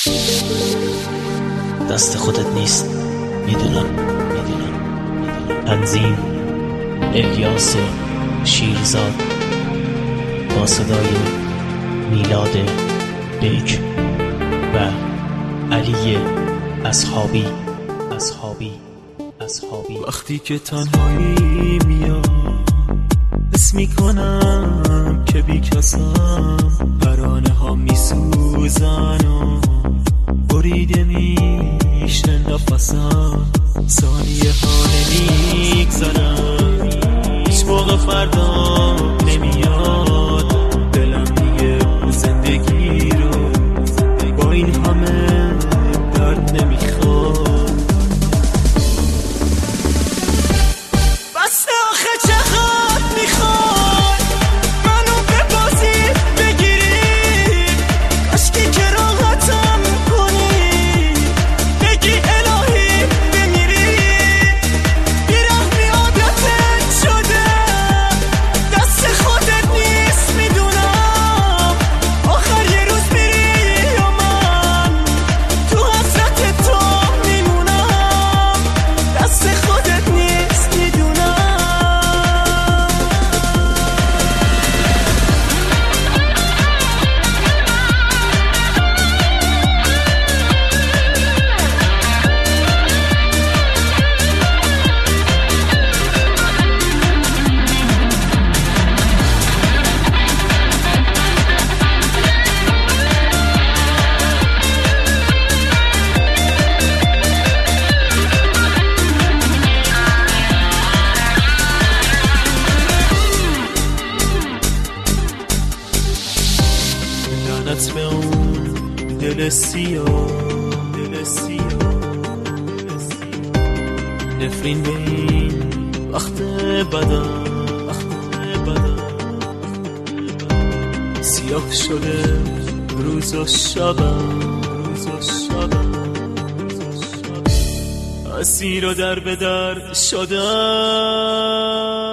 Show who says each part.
Speaker 1: دست خودت نیست، میدونم. تنظیم الیاس شیرزاد با صدای میلاد بیک و علی اصحابی.
Speaker 2: وقتی که تنهایی میاد حس میکنم که بی کسم، پرانه ها میسوزن و بریده میشه نفسم، ثانیه ها نمیگذرم، هیچ موقع فردا نمیاد، دلم دیگه زندگی رو با این همه درد نمیخواد. به اون دل سیاه، نفرین به این وقت بدم، سیاه شده روز و شبم، اسیر و در به در شدم.